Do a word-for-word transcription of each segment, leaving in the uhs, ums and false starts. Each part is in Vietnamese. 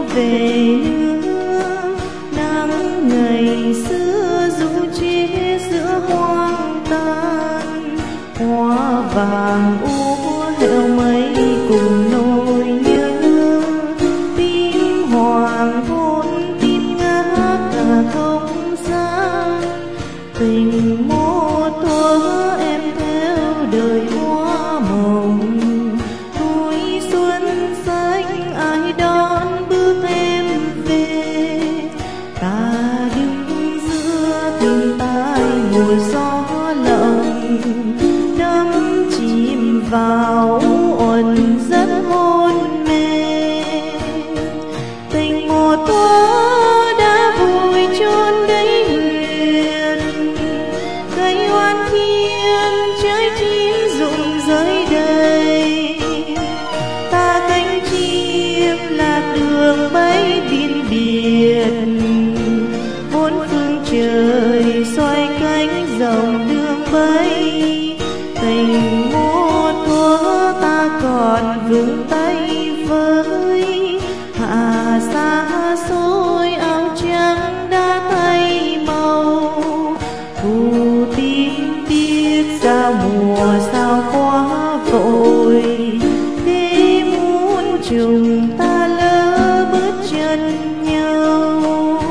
về nữa. Nắng ngày xưa ru chết giữa hoang tàn, hoa vàng úa heo mây cùng nỗi nhớ. Tim hoàng hôn tim ngát cả không gian, tình một thuở em theo đời hoa mộng. Tuổi xuân xanh ai đón bước em về, ta đứng giữa tình tai mùa gió lộng, đắm chìm vào uẩn rất hôn mê. Tình một thuở đã vùi chôn đáy huyền, cây oan thiên trái chín rụng rơi đầy. Ta cánh chim lạc đường bay biên biệt, bốn phương trời xoay cánh rộng đường bay. Tình một thuở ta còn vững tay với, hạ xa xôi áo trắng đã thay màu. Thu tím tiết ra mùa sao quá vội, để muốn trùng ta lỡ bước chân nhau.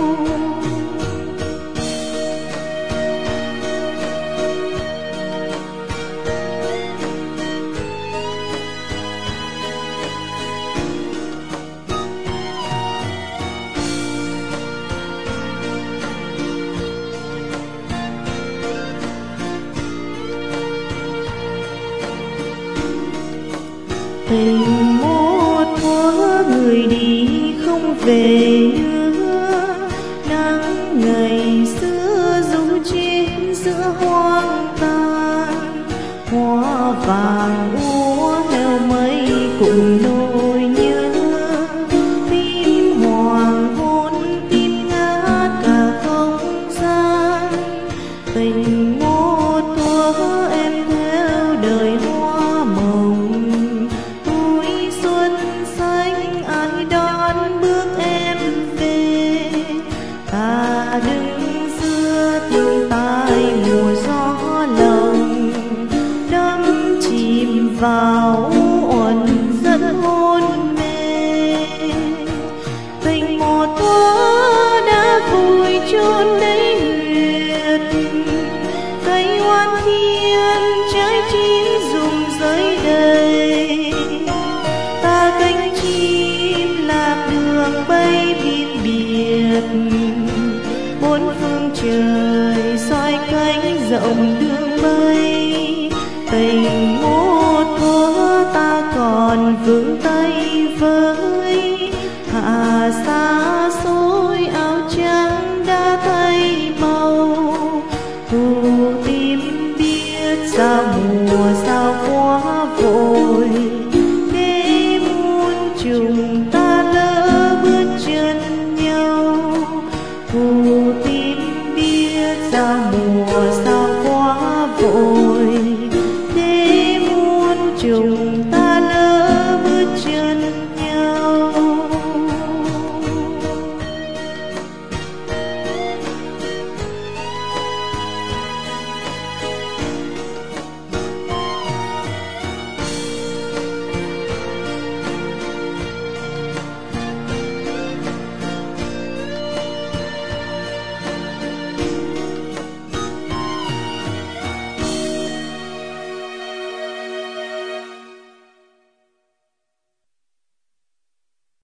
Tình một thuở người đi không về nữa. Nắng ngày xưa ru chết giữa hoang tàn, hoa vàng úa heo mây cùng nỗi nhớ. Tim hoàng hôn tim ngát cả không gian, tình một thuở em theo đời hoa mộng. Tuổi xuân xanh ai đón bước em về, ta đứng giữa tình tai mùa gió lộng, đắm chìm vào uẩn rất hôn mê. Tình một thuở đã vùi chôn đáy huyệt, cây oan thiên trái chín rụng rơi đầy. Ta cánh chim lạc đường bay biên biệt, bốn phương trời xoay cánh rộng đường bay. Tình một thuở ta còn vững tay với, hạ xa xôi áo trắng đã thay màu. Thu tim biết ra mùa sao quá vội, để muốn trùng ta lỡ bước chân nhau. Thu tim biết ra mùa sao quá vội, để muốn trùng